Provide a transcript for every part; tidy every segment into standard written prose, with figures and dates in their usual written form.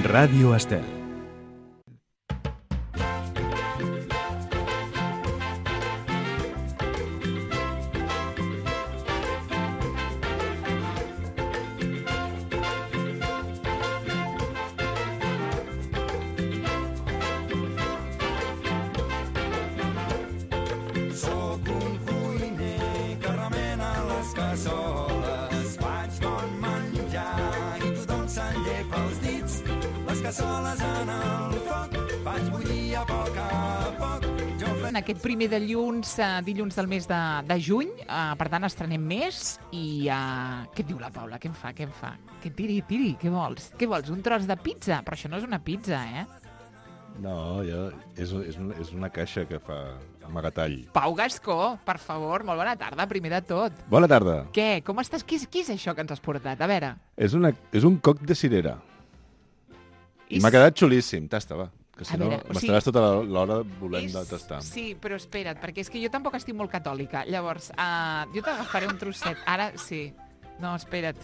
Ràdio Estel. En aquest primer dilluns del mes de juny, per tant, estrenem més i què et diu la Paula? Què em fa? Que tiri, què vols? Què vols? Un tros de pizza? Però això no és una pizza, eh? No, és una caixa que fa amagatall. Pau Gascó, per favor, molt bona tarda, primer de tot. Bona tarda. Què? Com estàs? Què és això que ens has portat? A veure. És un coc de cirera. I m'ha quedat xulíssim. Tasta, va. Que si no, m'estaràs tota l'hora volent de tastar. Sí, però espera't, perquè és que jo tampoc estic molt catòlica. Llavors, jo t'agafaré un trosset. Ara, sí. No, espera't.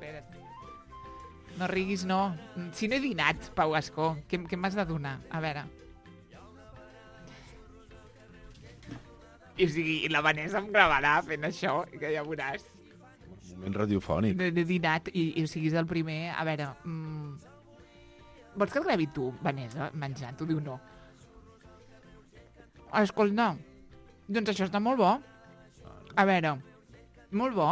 No riguis, no. Si no he dinat, Pau Gascó, què m'has de donar? A veure. I o sigui, la Vanessa em gravarà fent això, que ja veuràs. Un moment radiofònic. No he dinat, i o sigui, és el primer. A veure... Vols que el gravi tu, Vanessa, menjant? Tu diu no. Escolta, doncs això està molt bo. A veure, molt bo.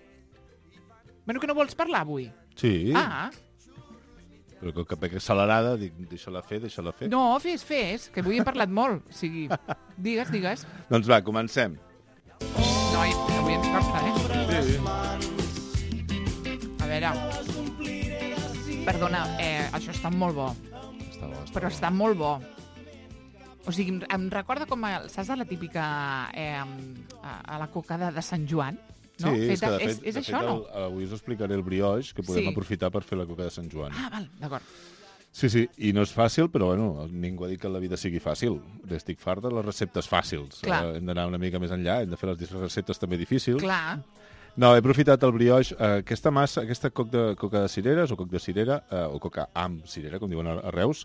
Bueno, que no vols parlar avui? Sí. Ah. Però que veig accelerada, dic, deixa-la fer. No, fes, que avui he parlat molt. O sigui, digues. Doncs va, comencem. No, avui ens costa, eh? Sí. A veure... Perdona, això està molt bo. Però està molt bo. O sigui, em recorda com saps de la típica a la cocada de Sant Joan? No? Sí, Feta, és és això, no? Avui us explicaré el brioix que podem aprofitar per fer la coca de Sant Joan. Ah, val, d'acord. Sí, i no és fàcil, però bueno, ningú ha dit que la vida sigui fàcil. Estic fart de les receptes fàcils. Hem d'anar una mica més enllà, hem de fer les receptes també difícils. Clar. No, he aprofitat el brioix. Aquesta coca de cireres, o coc de cirera, o coca amb cirera, com diuen a Reus,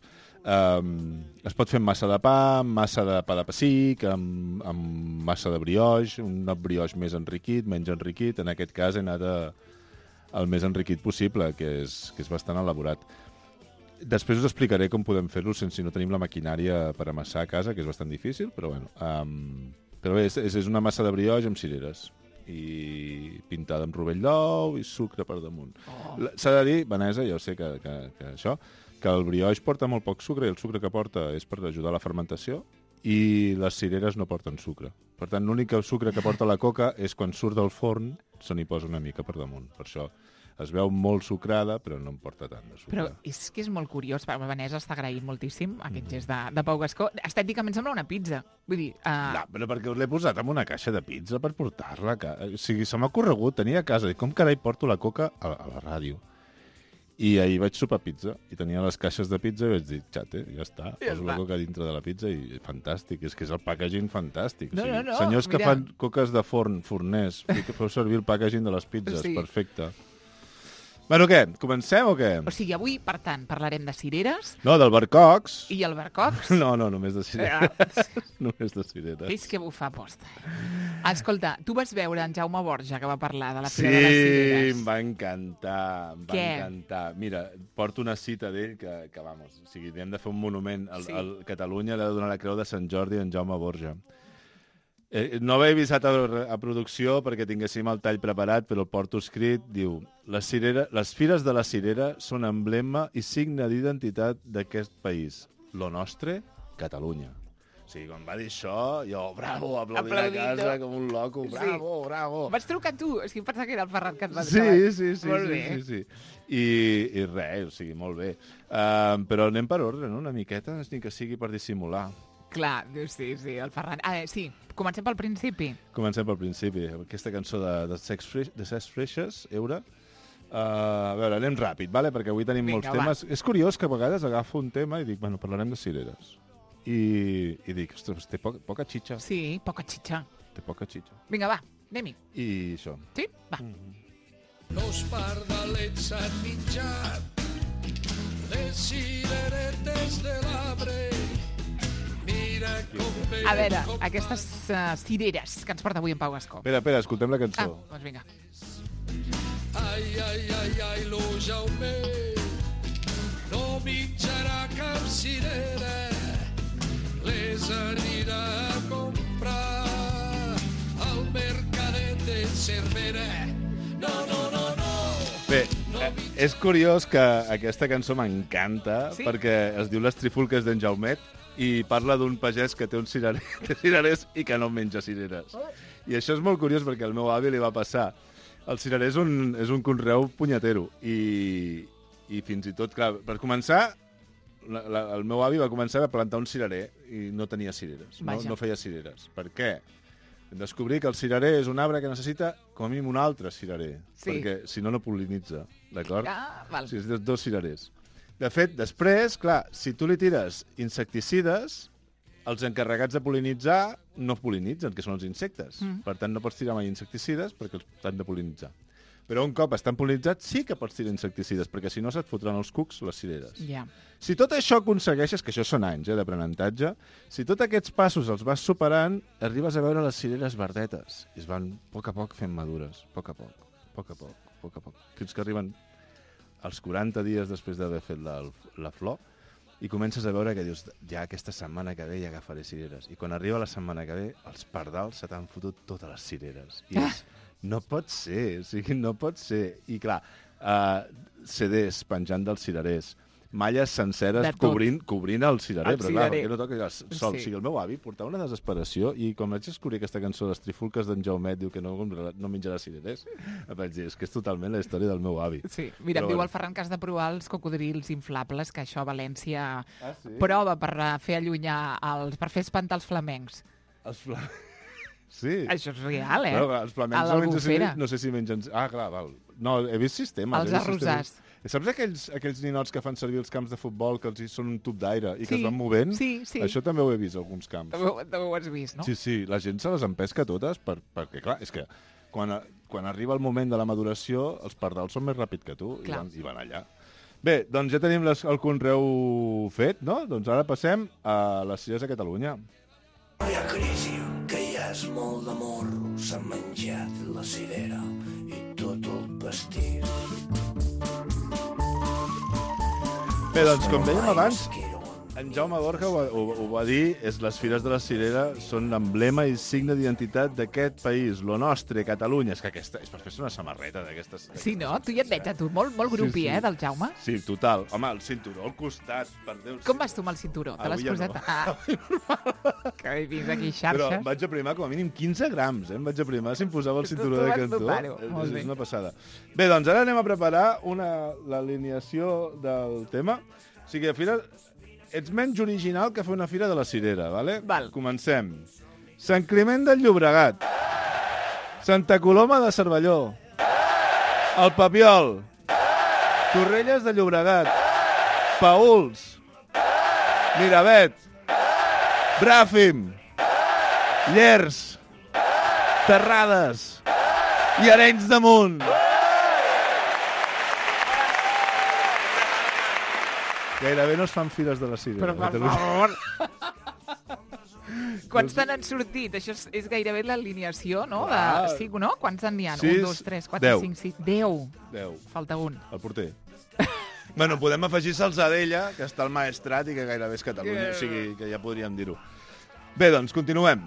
es pot fer amb massa de pa, amb massa de pa de pessic, amb massa de brioix, un brioix més enriquit, menys enriquit. En aquest cas he anat el més enriquit possible, que és bastant elaborat. Després us explicaré com podem fer-lo sense no tenim la maquinària per amassar a casa, que és bastant difícil, però bueno. Però bé, és una massa de brioix amb cireres i pintada amb rovell d'ou i sucre per damunt. S'ha de dir, Vanessa, jo sé que el brioix porta molt poc sucre i el sucre que porta és per ajudar a la fermentació i les cireres no porten sucre. Per tant, l'únic sucre que porta la coca és quan surt del forn se n'hi posa una mica per damunt. Per això es veu molt sucrada, però no en porta tant de sucre. Però és que és molt curiós. Vanessa està agraint moltíssim aquest gest de Pau Gascó. Estèticament sembla una pizza. Vull dir... No, però perquè us l'he posat en una caixa de pizza per portar-la. O sigui, se m'ha corregut, tenia a casa. I com carai porto la coca a la ràdio? I ahir vaig sopar pizza i tenia les caixes de pizza i vaig dir, xate, ja està. Poso la coca dintre de la pizza i fantàstic. És que és el packaging fantàstic. No, senyors que fan coques de forners, que feu servir el packaging de les pizzas, perfecte. Bueno, què? Comencem o què? O sigui, avui, per tant, parlarem de cireres... No, d'albercocs. I albercocs? No, només de cireres. Només de cireres. És que bufa posta. Escolta, tu vas veure en Jaume Borja, que va parlar de la Fira de les Cireres. Sí, em va encantar. Mira, porto una cita d'ell que vamos, o sigui, hem de fer un monument. Catalunya li ha de donar la creu de Sant Jordi a en Jaume Borja. No l'he avisat a producció perquè tinguéssim el tall preparat, però el porto escrit, diu: les fires de la cirera són emblema i signe d'identitat d'aquest país. Lo nostre, Catalunya. O sigui, quan va dir això, jo, bravo, aplaudint a casa com un loco, bravo. Vaig trucar tu, és que em pensava que era el Ferran que et va dir. Sí. I res, o sigui, molt bé. Però anem per ordre, no? Una miqueta, ni que sigui per dissimular. Clar, sí, el Ferran... Sí, comencem pel principi. Aquesta cançó de Sex Freshers, Eura. A veure, anem ràpid, vale? Perquè avui tenim molts temes. És curiós que a vegades agafo un tema i dic, bueno, parlarem de cireres. I dic, ostres, té poca xitxa. Sí, poca xitxa. Té poca xitxa. Vinga, va, anem-hi. I això. Sí? Va. Dos pardalets han mitjat de A veure, aquestes cireres que ens porta avui en Pau Gascó. Espera, escoltem la cançó. Doncs vinga. Ai, lo Jaume no mitjarà cap cirera, les anirà a comprar al mercadet de Cervera. No. Bé, és curiós que aquesta cançó m'encanta, Sí? perquè es diu Les trifulques d'en Jaumet i parla d'un pagès que té un cirerer, té cirerers i que no menja cireres. I això és molt curiós perquè al meu avi li va passar. El cirerer és un conreu punyetero i fins i tot, clar, per començar, el meu avi va començar a plantar un cirerer i no tenia cireres, no feia cireres. Per què? Vam descobrir que el cirerer és un arbre que necessita com a mínim un altre cirerer, perquè si no, no pol·linitza, d'acord? Val. Sí, necessites 2 cirerers. De fet, després, clar, si tu li tires insecticides, els encarregats de pol·linitzar no pol·linitzen, que són els insectes. Per tant, no pots tirar mai insecticides perquè els han de pol·linitzar. Però un cop estan pol·linitzats sí que pots tirar insecticides, perquè si no se't fotran els cucs les cireres. Ja. Si tot això aconsegueixes, que això són anys d'aprenentatge, si tots aquests passos els vas superant, arribes a veure les cireres verdetes. I es van, a poc fent madures, a poc, fins que arriben als 40 dies després d'haver fet la flor, i comences a veure que dius, ja aquesta setmana que ve ja agafaré cireres. I quan arriba la setmana que ve, els pardals se t'han fotut totes les cireres. I és, no pot ser, no pot ser. I clar, CDs penjant dels cirerers, malles senceres cobrint el cirerer, però clar, perquè no toca sol. Sí. O sigui, el meu avi portava una desesperació i quan vaig descobrir aquesta cançó, Les trifulques d'en Jaumet, diu que no menjarà cirerers, vaig dir, és que és totalment la història del meu avi. Sí, mira, em diu el Ferran que has de provar els cocodrils inflables, que això a València prova per fer espantar els flamencs. Els flamencs? Sí. Això és real, No, els flamencs no sé si mengen... Clar, val. No, he vist sistemes. Els arrossars. Saps aquells ninots que fan servir els camps de futbol, que els són un tub d'aire i que es van movent? Sí. Això també ho he vist a alguns camps. També ho has vist, no? Sí, la gent se les empesca totes perquè, clar, és que quan arriba el moment de la maduració, els pardals són més ràpids que tu i van allà. Bé, doncs ja tenim el conreu fet, no? Doncs ara passem a les cireres a Catalunya. No hi ha crisi, que ja és molt d'amor. S'ha menjat la cirera i tot el pastís. Bé, doncs, com dèiem abans, en Jaume Borja ho va dir, les fires de la cirera són l'emblema i signe d'identitat d'aquest país, lo nostre, Catalunya. És que aquesta és per fer-se una samarreta d'aquestes... Sí, no? Tu ja et veig a tu, molt grupi, del Jaume. Sí, total. Home, el cinturó al costat, per Déu. Com vas tu amb el cinturó? Te l'has posat? Que he vist aquí xarxes. Però vaig aprimar com a mínim 15 grams, Em vaig aprimar si em posava el cinturó de cantó. És una passada. Bé, doncs ara anem a preparar l'alineació del tema. O sigui, a fira... Ets menys original que fer una fira de la cirera, ¿vale? Val. Comencem. Sant Climent del Llobregat. Santa Coloma de Cervelló. El Papiol. Torrelles de Llobregat. Paüls. Miravet. Bràfim. Llers. Terrades. I Arenys de Munt. Gairebé no es fan fires de la cirera. Però, per favor. Quants te n'han sortit? Això és gairebé l'alineació, no? Sí, no? Quants n'hi ha? 1, 2, 3, 4, 5, 6... 10. Falta un. El porter. Bueno, podem afegir Salzadella, que està al Maestrat i que gairebé és Catalunya. O sigui, que ja podríem dir-ho. Bé, doncs, continuem.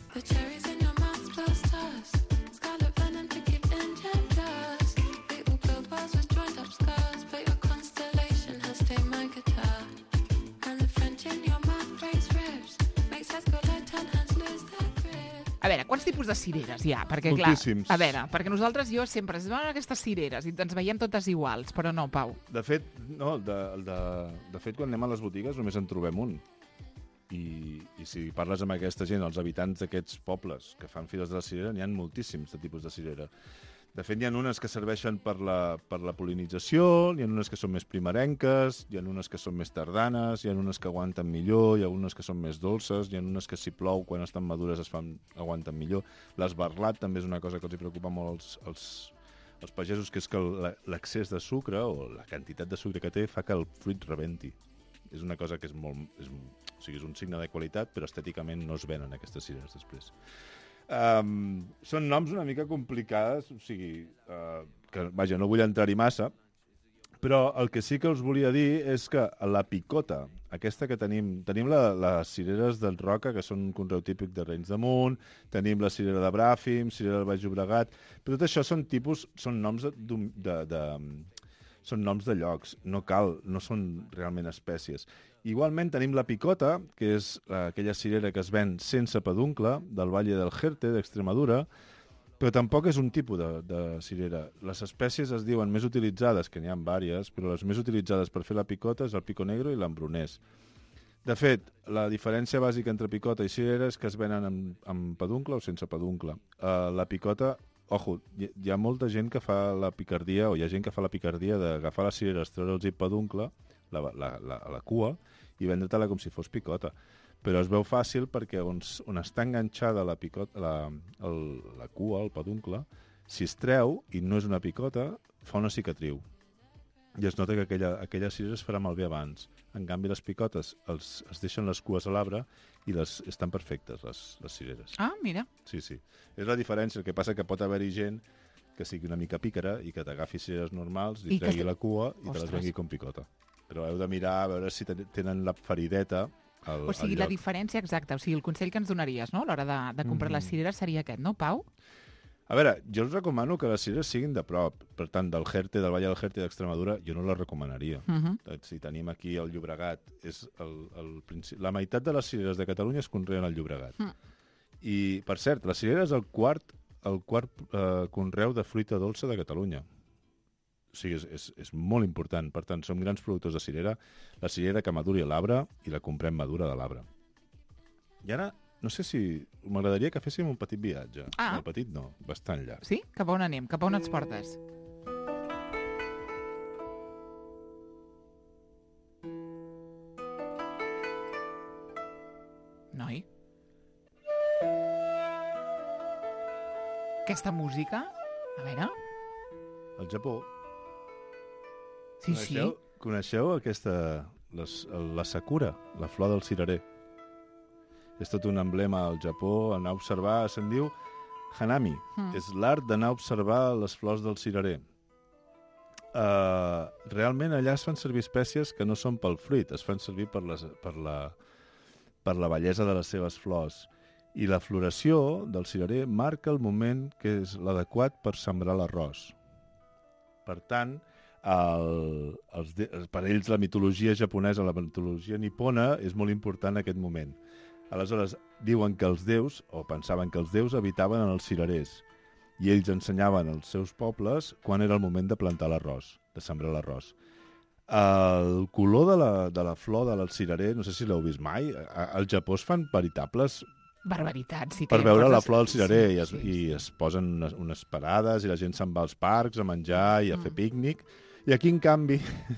A veure, quants tipus de cireres hi ha? Perquè, moltíssims. Clar, a veure, perquè nosaltres, jo sempre, es veuen aquestes cireres i ens veiem totes iguals, però no, Pau. De fet, no, de fet, quan anem a les botigues només en trobem un. I si parles amb aquesta gent, els habitants d'aquests pobles que fan fires de la cirera, n'hi ha moltíssims de tipus de cirera. De fet, hi ha unes que serveixen per la pol·linització, hi ha unes que són més primerenques, hi ha unes que són més tardanes, hi ha unes que aguanten millor, hi ha unes que són més dolces, hi ha unes que si plou, quan estan madures aguanten millor. L'esbarlat també és una cosa que els hi preocupa molt als els pagesos, que és que l'excés de sucre o la quantitat de sucre que té fa que el fruit rebenti. És una cosa que és molt... o sigui, és un signe de qualitat, però estèticament no es venen aquestes cireres després. Són noms una mica complicats, o sigui, que, vaja, no vull entrar-hi massa, però el que sí que us volia dir és que la picota, aquesta que tenim les cireres del Roca, que són un conreu típic de Renys de Munt, tenim la cirera de Bràfim, cirera del Baix Llobregat, però tot això són noms són noms de llocs, no són realment espècies. Igualment tenim la picota, que és aquella cirera que es ven sense peduncle, del Valle del Jerte, d'Extremadura, però tampoc és un tipus de cirera. Les espècies es diuen més utilitzades, que n'hi ha diverses, però les més utilitzades per fer la picota és el pico negro i l'embronès. De fet, la diferència bàsica entre picota i cirera és que es venen amb peduncle o sense peduncle. La picota, ojo, hi ha molta gent que fa la picardia, o hi ha gent que fa la picardia d'agafar les cireres, treure'ls el peduncle, la cua, i vendre-te-la com si fos picota. Però es veu fàcil perquè on està enganxada la cua, el peduncle, si es treu i no és una picota, fa una cicatriu. I es nota que aquella cirera es farà malbé abans. En canvi, les picotes es deixen les cues a l'arbre i estan perfectes, les cireres. Ah, mira. Sí. És la diferència. El que passa que pot haver-hi gent que sigui una mica pícara i que t'agafi cireres normals, li tregui la cua i te les vengui com picota. Però heu de mirar a veure si tenen la ferideta al lloc. La diferència exacta, o sigui, el consell que ens donaries, no?, a l'hora de comprar les cireres seria aquest, no, Pau? A veure, jo us recomano que les cireres siguin de prop. Per tant, del Jerte, del Valle del Jerte d'Extremadura, jo no les recomanaria. Si tenim aquí el Llobregat, la meitat de les cireres de Catalunya es conreen al Llobregat. I, per cert, la cirera és el quart conreu de fruita dolça de Catalunya. O sigui, és molt important. Per tant, som grans productors de cirera. La cirera que maduri a l'arbre i la comprem madura de l'arbre. I ara, no sé si... M'agradaria que féssim un petit viatge. Ah. No, petit no, bastant llarg. Sí? Cap a on anem? Cap a on ens portes? Noi? Aquesta música? A veure... El Japó. Sí. Coneixeu la sakura, la flor del cirerer? És tot un emblema al Japó, anar a observar, se'n diu hanami. És l'art d'anar a observar les flors del cirerer. Realment allà es fan servir espècies que no són pel fruit, es fan servir per la bellesa de les seves flors. I la floració del cirerer marca el moment que és l'adequat per sembrar l'arròs. Per tant, per ells la mitologia japonesa, la mitologia nipona, és molt important en aquest moment. Aleshores, diuen que els déus, o pensaven que els déus habitaven en els cirerers, i ells ensenyaven als seus pobles quan era el moment de plantar l'arròs, de sembrar l'arròs. El color de la flor del cirerer, no sé si l'heu vist mai, al Japó es fan veritables... Barbaritats, sí. Per veure la flor del cirerer, i es posen unes parades i la gent se'n va als parcs a menjar i a fer pícnic. I aquí, en canvi,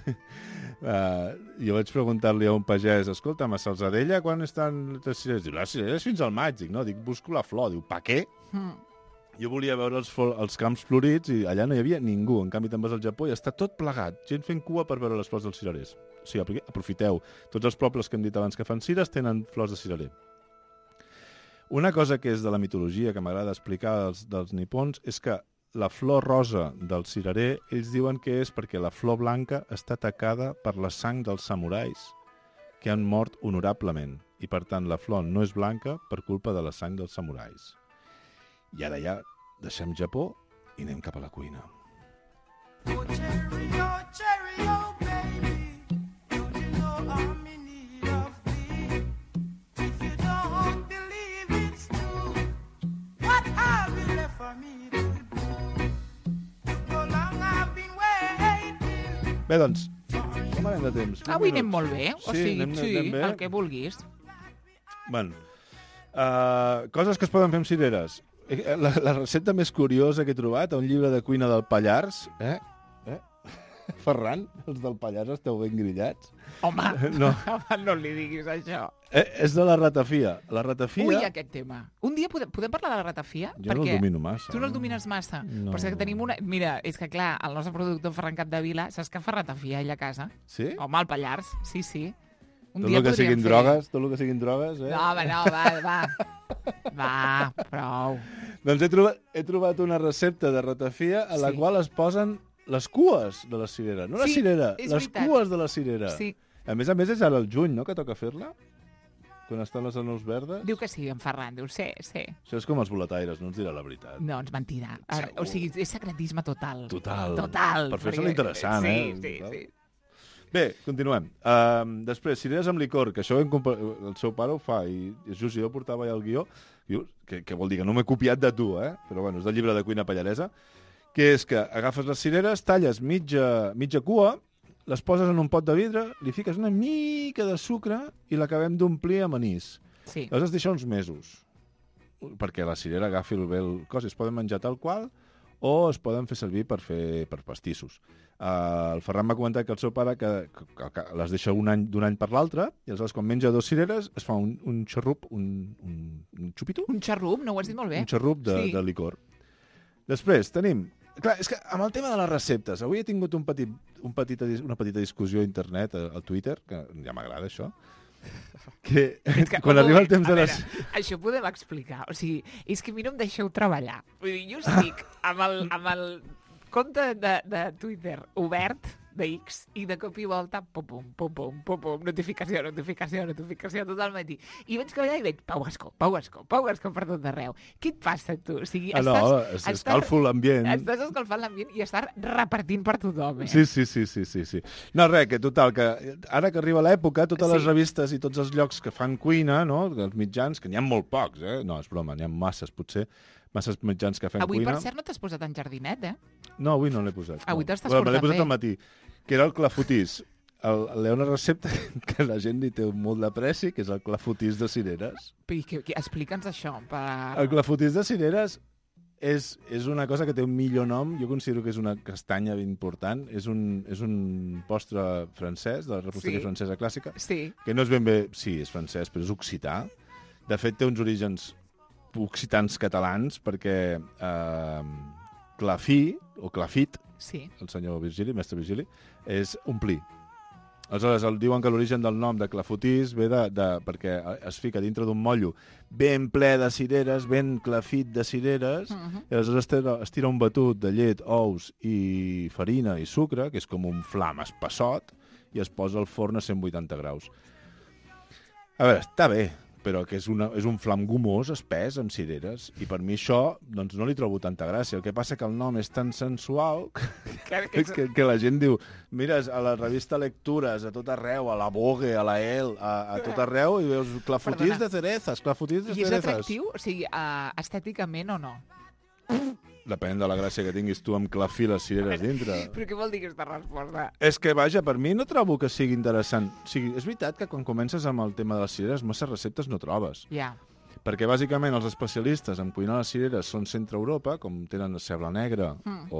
jo vaig preguntar-li a un pagès, escolta'm, a Salzadella quan estan les cireres? Diu, les cireres fins al maig. Dic, no, busco la flor. Diu, pa què? Jo volia veure els camps florits i allà no hi havia ningú. En canvi, te'n vas al Japó i està tot plegat. Gent fent cua per veure les flors dels cirerers. O sigui, aprofiteu. Tots els pobles que hem dit abans que fan cires tenen flors de cirerer. Una cosa que és de la mitologia que m'agrada explicar dels nipons és que la flor rosa del cirerer, ells diuen que és perquè la flor blanca està tacada per la sang dels samurais que han mort honorablement. I, per tant, la flor no és blanca per culpa de la sang dels samurais. I ara ja deixem Japó i anem cap a la cuina. Oh, cherry, oh, baby, don't you know I'm in need of thee? If you don't believe it's true, what have you left for me to do? So long I've been waiting. Bé, doncs, com anem de temps? Avui anem molt bé, o sigui, anem bé. El que vulguis. Bueno, coses que es poden fer amb cireres. La recepta més curiosa que he trobat a un llibre de cuina del Pallars, Ferran, els del Pallars esteu ben grillats. Home, No. no li diguis això. És de la ratafia. La ratafia... Ui, aquest tema. Un dia podem parlar de la ratafia? Jo no el domino massa. Tu no el domines massa? No. Però és que tenim una... Mira, és que clar, el nostre productor Ferran Capdevila, saps que fa ratafia ell a casa? Sí? Home, al Pallars, sí, sí. Un Tot dia el que podríem siguin fer. drogues, tot el que siguin drogues, No, home, no, va. Va, prou. Doncs he trobat una recepta de ratafia a la Sí. qual es posen les cues de la cirera. No la Sí, cirera, és les veritat. cues de la cirera. Sí, A més, és ara el juny, no?, que toca fer-la? Quan estan les aneus verdes? diu que sí, en Ferran, diu, sí. Això és com els boletaires, no ens dirà la veritat. No, ens mentirà. Segur. O sigui, és secretisme total. Total. Total. Per fer-se perquè- interessant, sí, eh? Sí, Total. sí. Bé, continuem. Després, cireres amb licor, que això el seu pare ho fa, i just jo portava ja el guió, que vol dir que no m'he copiat de tu, però bueno, és del llibre de cuina pallaresa, que és que agafes les cireres, talles mitja cua, les poses en un pot de vidre, li fiques una mica de sucre i l'acabem d'omplir amb anís. Sí. Les has de deixar uns mesos, perquè la cirera agafi bé el cos i es poden menjar tal qual, o es poden fer servir per pastissos. El Ferran m'ha comentat que el seu pare que les deixa d'un any per l'altre, i aleshores quan menja 2 cireres es fa un xarrup, un xupito? Un xarrup, no ho has dit molt bé. Un xarrup Sí. de licor. Després tenim... Clar, és que amb el tema de les receptes, avui he tingut una petita discussió a internet, al Twitter, que ja m'agrada això, que quan arriba el temps de les... Això ho podem explicar. O sigui, és que a mi no em deixeu treballar. Vull dir, jo estic amb el compte de Twitter obert, de X, i de cop i volta, pum, notificació tot el matí. I vaig treballar i veig Pau Gascó per tot arreu. Què et passa, tu? O sigui, escalfo l'ambient. Estàs escalfant l'ambient i estàs repartint per tothom, eh? Sí. No, res, que total, que ara que arriba l'època, totes les Sí. revistes i tots els llocs que fan cuina, no?, els mitjans, que n'hi ha molt pocs, no, és broma, n'hi ha masses, potser, masses mitjans que fem Avui, cuina. per cert, no t'has posat en jardinet, eh? No, avui no l'he posat. Avui no. t'estàs Me l'he portant posat bé. al matí, que era el clafotís. Hi ha una recepta que la gent li té molt d'apreci, que és el clafotís de cireres. Explica'ns això. El clafotís de cireres és una cosa que té un millor nom. Jo considero que és una castanya ben important. És un postre francès, de la reposteria francesa clàssica, Sí. que no és ben bé... Sí, és francès, però és occità. De fet, té uns orígens occitans catalans, perquè clafí, o clafit, Sí. el senyor Virgili, mestre Virgili, és omplir. Aleshores, diuen que l'origen del nom de clafotís ve perquè es fica dintre d'un mollo ben ple de cireres, ben clafit de cireres, i aleshores es tira un batut de llet, ous i farina i sucre, que és com un flam espassot, i es posa al forn a 180 graus. A veure, està bé, però que és un flam gomós, espès, amb cireres, i per mi això doncs, no li trobo tanta gràcia. El que passa que el nom és tan sensual que la gent diu, mires a la revista Lectures, a tot arreu, a la Vogue, a la Elle, a tot arreu, i veus clafotís de cerezas, clafotís de I és cerezas. atractiu? O sigui, estèticament o no? Depèn de la gràcia que tinguis tu amb clafir les cireres dintre. Però què vol dir aquesta resposta? És que, vaja, per mi no trobo que sigui interessant. O sigui, és veritat que quan comences amb el tema de les cireres, massa receptes no trobes. Ja. Perquè, bàsicament, els especialistes en cuinar les cireres són Centre-Europa, com tenen Cebla Negra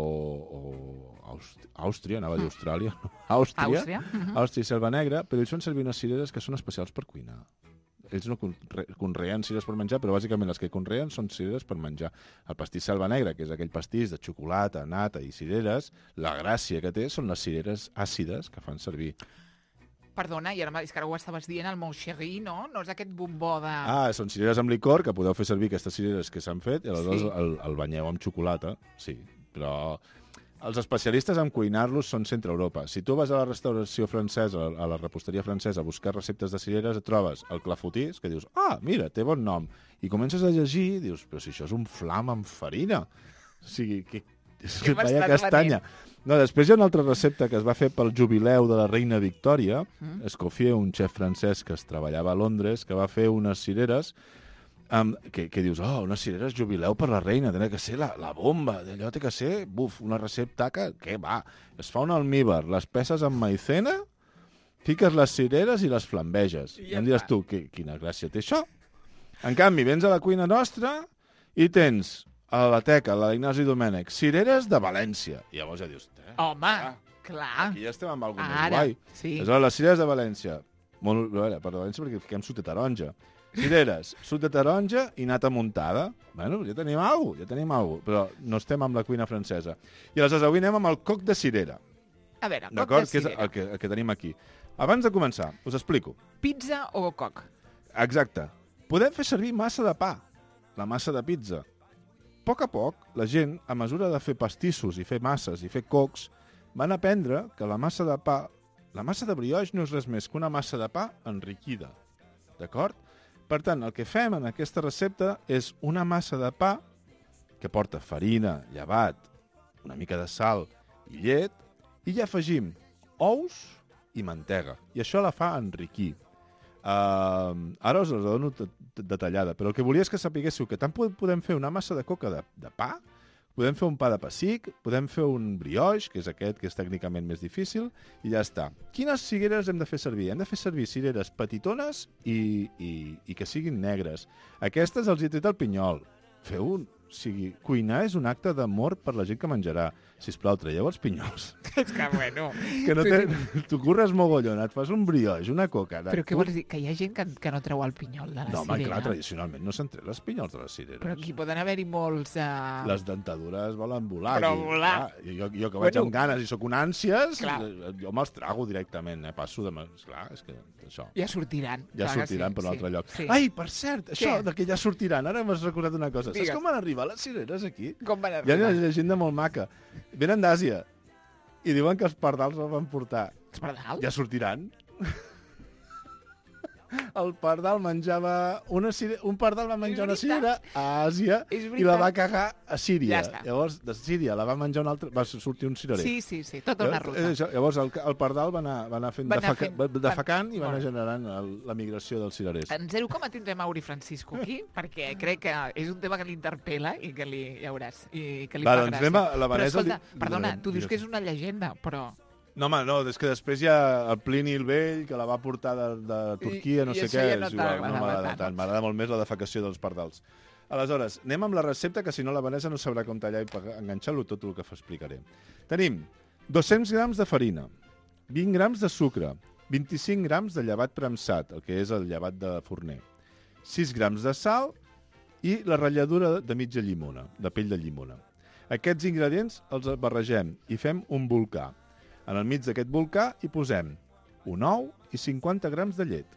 o Àustria, anava a dir Austràlia, no? Àustria i Selva Negra, però ells fan servir unes cireres que són especials per cuinar. Ells no conreen cireres per menjar, però bàsicament les que conreen són cireres per menjar. El pastís Selva Negra, que és aquell pastís de xocolata, nata i cireres, la gràcia que té són les cireres àcides que fan servir. Perdona, i ara, és que ara ho estaves dient, el Mon Chéri, no? No és aquest bombó de... Són cireres amb licor, que podeu fer servir aquestes cireres que s'han fet, i aleshores el banyeu amb xocolata, sí, però... Els especialistes en cuinar-los són Centre-Europa. Si tu vas a la restauració francesa, a la reposteria francesa, a buscar receptes de cireres, et trobes el clafotís, que dius, mira, té bon nom. I comences a llegir i dius, però si això és un flam amb farina. O sigui, que vaya castanya. No, després hi ha una altra recepta que es va fer pel jubileu de la reina Victòria. Escoffier, un xef francès que es treballava a Londres, que va fer unes cireres que dius, unes cireres jubileu per la reina, té que ser la bomba, d'allò té que ser, una recepta que va. Es fa un almíbar, les peces amb maicena, fiques les cireres i les flambeges. I em diràs tu, quina gràcia té això? En canvi, vens a la cuina nostra i tens a la teca, la d'Ignasi Domènech, cireres de València. I llavors ja dius... Home, clar. Aquí ja estem amb alguna més Ara, guai. sí. Aleshores, les cireres de València. Molt, a veure, per València perquè fiquem suc de taronja. Cireres, suc de taronja i nata muntada. Bueno, ja tenim alguna cosa, però no estem amb la cuina francesa. I aleshores avui anem amb el coc de cirera. A veure, coc de D'acord? Que és cirera. el que tenim aquí. Abans de començar, us explico. Pizza o coc? Exacte. Podem fer servir massa de pa, la massa de pizza. A poc, la gent, a mesura de fer pastissos i fer masses i fer cocs, van aprendre que la massa de pa, la massa de brioix no és res més que una massa de pa enriquida. D'acord? Per tant, el que fem en aquesta recepta és una massa de pa que porta farina, llevat, una mica de sal i llet, i ja afegim ous i mantega. I això la fa enriquir. Ara us la dono detallada, però el que volia és que sapiguéssiu que tant podem fer una massa de coca de pa, podem fer un pa de pessic, podem fer un brioix, que és aquest, que és tècnicament més difícil, i ja està. Quines cireres hem de fer servir? Hem de fer servir cireres petitones i que siguin negres. Aquestes els he tret el pinyol. Cuinar és un acte d'amor per la gent que menjarà. Sisplau, traieu els pinyols. És que, bueno... Que no tu curres mogollon, et fas un brioix, una coca... Però què vols dir? Que hi ha gent que no treu el pinyol de la cirera? No, home, clar, tradicionalment no s'han tret els pinyols de les cireres. Però aquí poden haver-hi molts... Les dentadures volen volar. Però volar. Jo que vaig amb ganes i sóc un ànsies, Clar. jo me'ls trago directament, passo de... Clar, és que això... Ja sortiran. Ja Clar que sortiran per un altre lloc. Sí. Ai, per cert, això Què? de que ja sortiran, ara m'has recordat una cosa. Digues. Saps com van arribar les cireres aquí? Com van Hi ha arribar? una llegenda molt maca. Venen d'Àsia i diuen que els pardals els van portar. Els pardals? Ja sortiran. El pardal menjava un pardal va menjar una cirera a Àsia És i la va veritat. cagar a Síria. Ja està. Llavors, de Síria la va menjar un altre... Va sortir un cirerer. Sí, tota una ruta. Llavors, el pardal va anar fent Va anar fent- defecant i va anar Molt bé. generant la migració dels cirerers. En 0, tindrem Mauri Francisco aquí, perquè crec que és un tema que l'interpel·la i que ja veuràs, i que li Va, fa doncs gràcia. anem a la Però Vanessa, escolta, li perdona, donarem- tu dius digues. que és una llegenda, però... No, home, no, és que després hi ha el Plini el Vell, que la va portar de Turquia, no I sé això què. ja no és igual, no t'agradava m'agrada tant. tant. M'agrada molt més la defecació dels pardals. Aleshores, anem amb la recepta, que si no la Vanessa no sabrà com tallar i enganxar-lo tot el que explicaré. Tenim 200 grams de farina, 20 grams de sucre, 25 grams de llevat premsat, el que és el llevat de forner, 6 grams de sal i la ratlladura de mitja llimona, de pell de llimona. Aquests ingredients els barregem i fem un volcà. En el mig d'aquest volcà hi posem un ou i 50 grams de llet.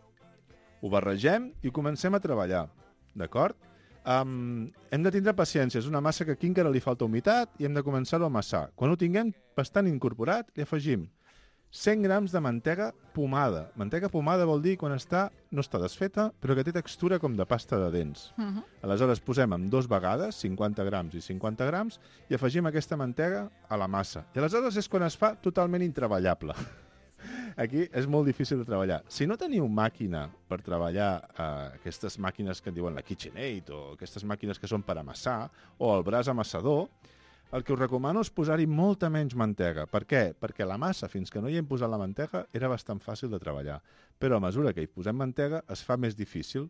Ho barregem i comencem a treballar, d'acord? Hem de tindre paciència, és una massa que aquí encara li falta humitat i hem de començar-ho a amassar. Quan ho tinguem bastant incorporat, li afegim 100 grams de mantega pomada. Mantega pomada vol dir quan no està desfeta, però que té textura com de pasta de dents. Aleshores posem amb 2 vegades, 50 grams i 50 grams, i afegim aquesta mantega a la massa. I aleshores és quan es fa totalment intreballable. Aquí és molt difícil de treballar. Si no teniu màquina per treballar, aquestes màquines que en diuen la KitchenAid o aquestes màquines que són per amassar, o el braç amassador, el que us recomano és posar-hi molta menys mantega. Per què? Perquè la massa, fins que no hi hem posat la mantega, era bastant fàcil de treballar. Però a mesura que hi posem mantega, es fa més difícil.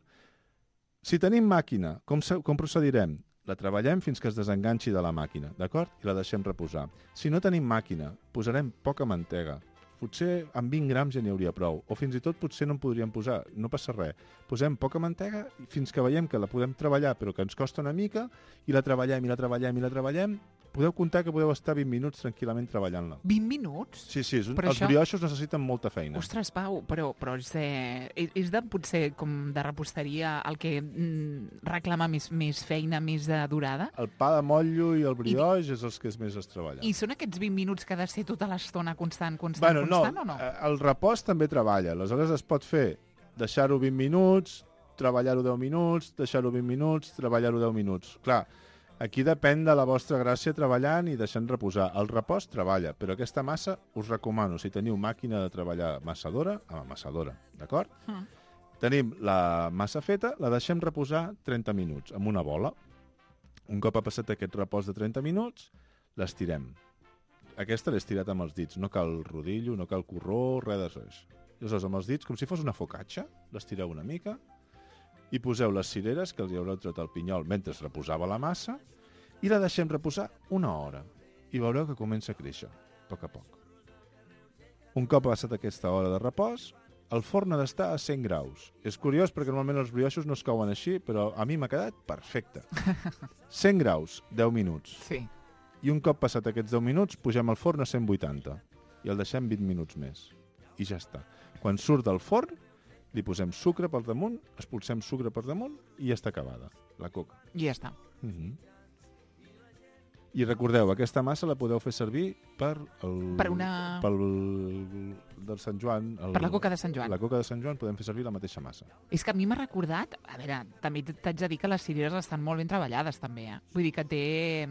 Si tenim màquina, com procedirem? La treballem fins que es desenganxi de la màquina, d'acord? I la deixem reposar. Si no tenim màquina, posarem poca mantega. Potser amb 20 grams ja n'hi hauria prou. O fins i tot potser no en podríem posar. No passa res. Posem poca mantega fins que veiem que la podem treballar, però que ens costa una mica, i la treballem, i la treballem, i la treballem. Podeu comptar que podeu estar 20 minuts tranquil·lament treballant-la. 20 minuts? Sí, els això... brioixos necessiten molta feina. Ostres, Pau, però és de, potser com de reposteria el que reclama més feina, més de durada? El pa de motllo i el brioix és els que més es treballen. I són aquests 20 minuts que ha de ser tota l'estona constant o no? El repòs també treballa. Aleshores es pot fer deixar-ho 20 minuts, treballar-ho 10 minuts, deixar-ho 20 minuts, treballar-ho 10 minuts. Clar, aquí depèn de la vostra gràcia treballant i deixant reposar. El repòs treballa, però aquesta massa us recomano, si teniu màquina de treballar amassadora, amb amassadora, d'acord? Tenim la massa feta, la deixem reposar 30 minuts amb una bola. Un cop ha passat aquest repòs de 30 minuts, l'estirem. Aquesta l'he estirat amb els dits, no cal rodillo, no cal corró, res de res. Llavors, amb els dits, com si fos una focaccia, l'estireu una mica Hi poseu les cireres que els hi haureu tret el pinyol mentre es reposava la massa i la deixem reposar 1 hora. I veureu que comença a créixer, a poc a poc. Un cop passat aquesta hora de repòs, el forn ha d'estar a 100 graus. És curiós perquè normalment els brioixos no es couen així, però a mi m'ha quedat perfecte. 100 graus, 10 minuts. Sí. I un cop passat aquests 10 minuts, pugem el forn a 180 i el deixem 20 minuts més. I ja està. Quan surt del forn, li posem sucre per damunt, expulsem sucre per damunt i ja està acabada, la coca. I ja està. I recordeu, aquesta massa la podeu fer servir per del Sant Joan. Per la coca de Sant Joan. La coca de Sant Joan podem fer servir la mateixa massa. És que a mi m'ha recordat... A veure, també t'haig de dir que les cireres estan molt ben treballades, també, eh? Vull dir que té...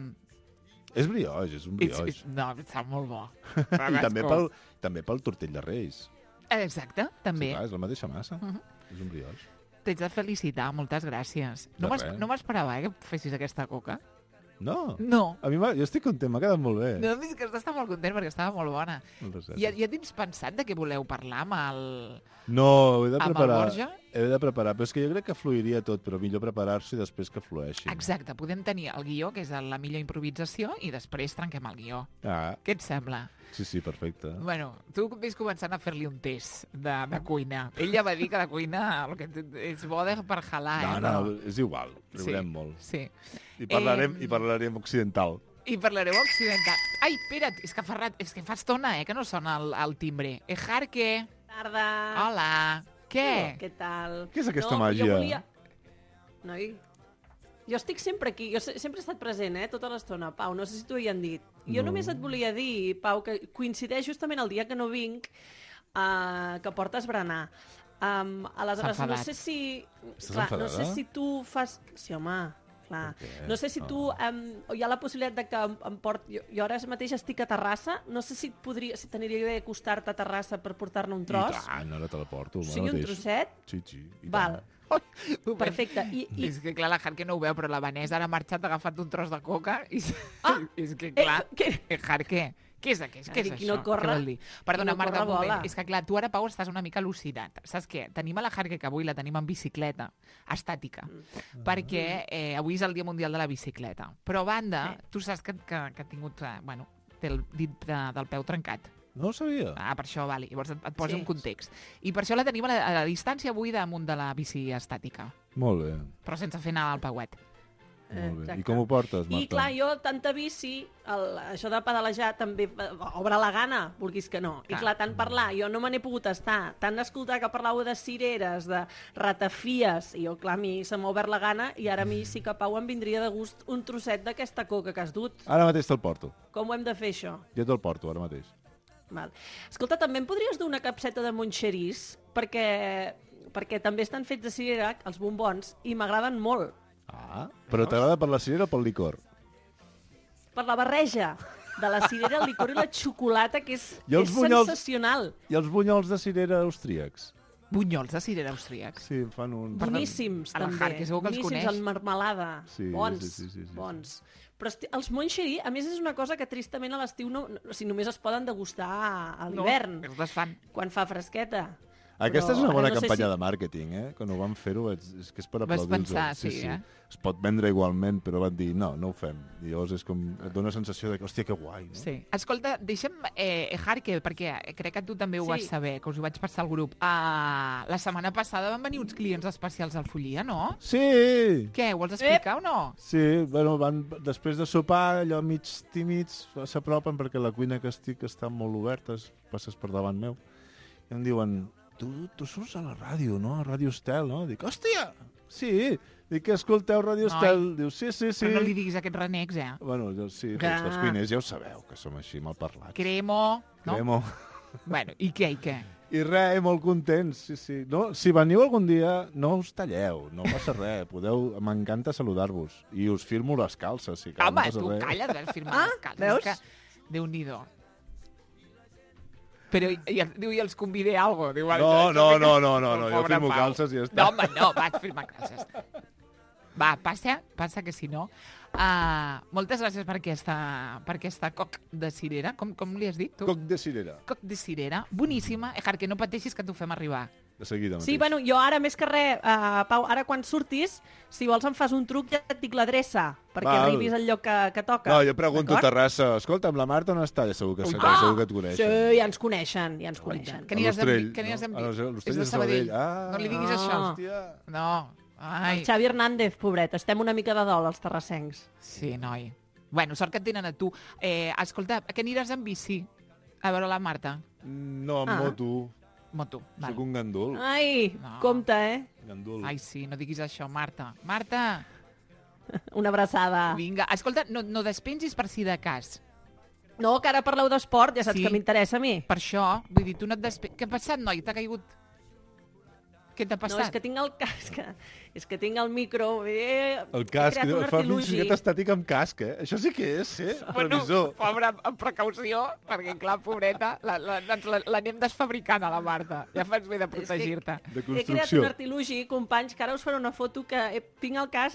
És brioix, és un brioix. No, està molt bo. I també pel tortell de Reis. Exacte, també. Sí, clar, és la mateixa massa. És un brioix. T'haig de felicitar, moltes gràcies. No m'esperava, que fessis aquesta coca. No. No. A mi jo estic content, m'ha quedat molt bé. No, és que està molt content perquè estava molt bona. Ja tens pensat de què voleu parlar amb el... No, he de preparar. Amb el Borja? He de preparar, però és que jo crec que fluiria tot, però millor preparar-s'ho i després que flueixi. Exacte, podem tenir el guió, que és la millor improvisació, i després trenquem el guió. Ah. Què et sembla? Sí, perfecte. Bueno, tu ves començant a fer-li un test de cuina. Ell ja va dir que de cuina el que és bo per jalar, No, és igual, riurem molt. Sí. I parlarem occidental. I parlareu occidental. Ai, espera't, és que fa estona, que no sona el timbre. Ejarque. Tarda. Hola. Què? Què tal? Què és aquesta màgia? Noi, jo estic sempre aquí, jo sempre he estat present, tota l'estona, Pau, no sé si t'ho hi han dit. Jo només et volia dir, Pau, que coincideix justament el dia que no vinc, que portes berenar. Aleshores, no sé si... no sé si tu fas... Sí, home, clar. No sé si tu... hi ha la possibilitat de que em porti... Jo ara mateix estic a Terrassa, no sé si t'aniria bé acostar-te a Terrassa per portar-ne un tros. I tant, ara te la porto. Sí, un trosset? Sí. Val. Perfecte. És que clar, la Jarque no ho veu, però la Vanessa ara ha marxat, ha agafat un tros de coca i és que clar, Jarque, què és això? Què vol dir? Perdona, Marta, un moment. És que clar, tu ara, Pau, estàs una mica al·lucinat. Saps què? Tenim a la Jarque, que avui la tenim en bicicleta estàtica, perquè avui és el Dia Mundial de la Bicicleta. Però a banda, tu saps que ha tingut, té el dit del peu trencat. No ho sabia. Per això, vale. Llavors et poso un context. I per això la tenim a la distància avui damunt de la bici estàtica. Molt bé. Però sense fer anar al pauet. Molt bé. I com ho portes, Marta? I clar, jo tanta bici, això de pedalejar també obre la gana, vulguis que no. I clar, tant parlar, jo no me n'he pogut estar. Tant escoltar que parlàveu de cireres, de ratafies, i jo, clar, a mi se m'ha obert la gana i ara a mi sí que, Pau, em vindria de gust un trosset d'aquesta coca que has dut. Ara mateix te'l porto. Com ho hem de fer, això? Jo te'l porto, ara mateix. Val. Escolta, també em podries dur una capseta de monxerís? Perquè també estan fets de cirera, els bombons, i m'agraden molt. Però t'agrada per la cirera o pel licor? Per la barreja de la cirera, el licor i la xocolata, que és sensacional. I els bunyols de cirera austríacs? Bunyols de cirera austríacs? Sí, fan uns... Boníssims, també. A la Jarque segur que els coneix. Boníssims, en marmelada. Sí, bons, sí. bons. Però els monxerí, a més, és una cosa que tristament a l'estiu només es poden degustar a l'hivern. No, els fan. Quan fa fresqueta. Aquesta és una bona campanya de màrqueting, Quan ho van fer-ho, és que és per aplaudir-los. Vas pensar, sí. Es pot vendre igualment, però van dir, no ho fem. I llavors és com, et dona la sensació de que, hòstia, que guai, no? Sí. Escolta, deixa'm, Jarque, perquè crec que tu també ho vas saber, que us ho vaig passar al grup. La setmana passada van venir uns clients especials al Follia, no? Sí! Què, ho vols explicar o no? Sí, bueno, després de sopar, allò mig tímids, s'apropen perquè la cuina que estic està molt oberta, passes per davant meu, i em diuen... Tu surts a la ràdio, no? A Ràdio Estel, no? Dic, hòstia! Sí! Dic que escolteu Ràdio Estel. Diu, sí. Però no li diguis aquests renecs, Bueno, sí, tots els cuiners ja ho sabeu, que som així, mal parlats. Cremo, no? Cremo. Bueno, i què? I res, molt contents, sí. No, si veniu algun dia, no us talleu, no passa res. M'encanta saludar-vos. I us firmo les calces, si cal. Home, tu calla't, vas firmar les calces. Veus? Déu-n'hi-do. Però diu, i els convidé a alguna cosa. No, jo firmo calces i ja està. No, home, no, vaig firmar calces. Va, passa que si no. Moltes gràcies per aquesta coc de cirera. Com li has dit, tu? Coc de cirera. Coc de cirera, boníssima. Jarque, no pateixis que t'ho fem arribar. De seguida mateix. Sí, bueno, jo ara més que res, Pau, ara quan surtis, si vols em fas un truc, ja et dic l'adreça, perquè arribis al lloc que toca. No, jo pregunto a d'acord? Terrassa, escolta'm, la Marta on està? Ja segur que, segur que et coneixen. Sí, ja ens coneixen, ja ens coneixen. Que aniràs l'Ostrell, que aniràs no? amb... L'Ostrell És de de Sabadell. Sabadell. No li diguis això. Hòstia. No. Ai. El Xavi Hernández, pobret, estem una mica de dol, els terrassencs. Sí, noi. Bueno, sort que et tenen a tu. Escolta, que aniràs amb bici a veure la Marta? No, amb moto. Moto, val. Soc un gandul. Ai, No. compte, Gandul. Ai, sí, no diguis això, Marta. Marta, Una abraçada. vinga. Escolta, no despengis per si de cas. No, que ara parleu d'esport, ja saps Sí. que m'interessa a mi. Per això, vull dir, tu no et despengis... Què ha passat, noi? T'ha caigut... Què t'ha No, passat? és que tinc el casc, és que tinc el micro. El casc, fa mig xoquet estàtic amb casc, eh? Això sí que és, previsor. pobra, amb precaució, perquè, clar, pobreta, l'anem desfabricant a la Marta. Ja fas bé de protegir-te. De He creat construcció. un artilugi, companys, que ara us faré una foto que tinc el casc,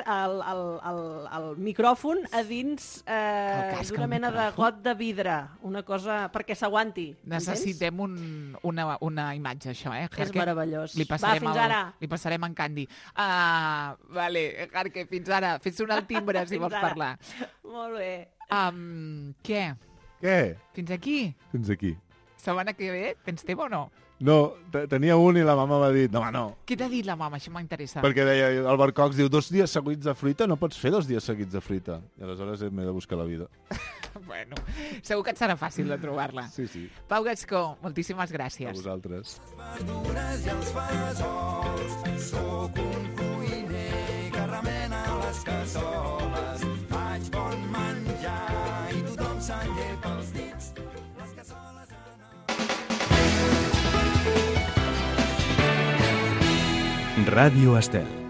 el micròfon a dins casc, d'una el mena de micròfon? got de vidre, una cosa perquè s'aguanti. Necessitem una imatge, això, eh? És meravellós. Li passarem Va, fins ara. Li passarem en Candy. Vale, Jarque, fins ara. Fes-una al timbre, si Fins vols ara. parlar. Molt bé. Què? Què? Fins aquí? Fins aquí. Setmana que ve? Tens tema o no? No, tenia un i la mama m'ha dit, no, home, no. Què t'ha dit la mama? Això m'interessa. Perquè deia, el Barcox diu, 2 dies seguits de fruita, no pots fer 2 dies seguits de fruita. I aleshores m'he de buscar la vida. Bueno, segur que et serà fàcil de trobar-la. Sí, sí, Pau Gascó, moltíssimes a gràcies. vosaltres. verdures i els fesols. Sóc un cuiner que remena les cassoles. Faig bon menjar i tothom se'n llepa els dits. Les cassoles Ràdio Estel.